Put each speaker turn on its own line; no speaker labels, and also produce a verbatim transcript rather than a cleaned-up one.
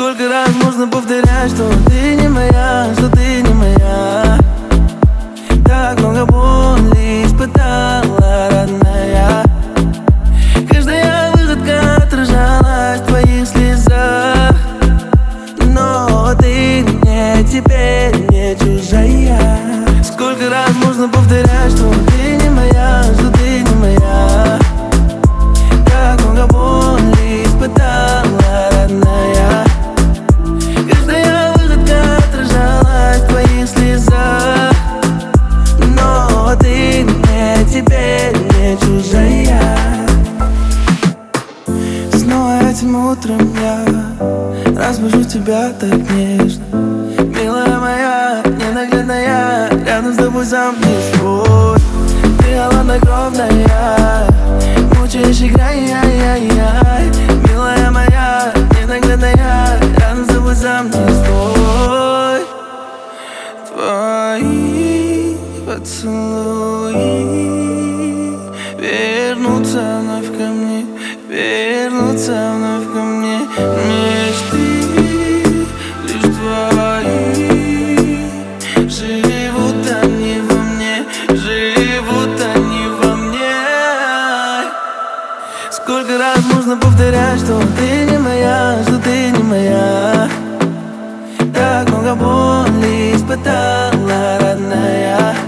Сколько раз можно повторять, что ты не моя, что ты не моя. Так много боли испытала, родная. Каждая выходка отражалась в твоих слезах. Но ты мне теперь не чужая. Сколько раз можно повторять, что ты не моя, что ты не моя. Так много боли испытала, родная. Каждая выходка отражалась в твоих слезах. Но ты мне теперь не чужая. Снова этим утром я разбужу тебя так нежно. Милая моя, ненаглядная, рядом с тобой сам не свой. Ты холоднокровная, мучаешь, играй, яй-яй-яй. Милая моя, ненаглядная, рядом с тобой сам не свой. Твои поцелуи вернутся вновь ко мне, вернутся вновь ко мне. Мечты лишь твои, живут они во мне, живут они во мне. Сколько раз можно повторять, что ты не моя, что ты не моя. Так много боли испытала, родная.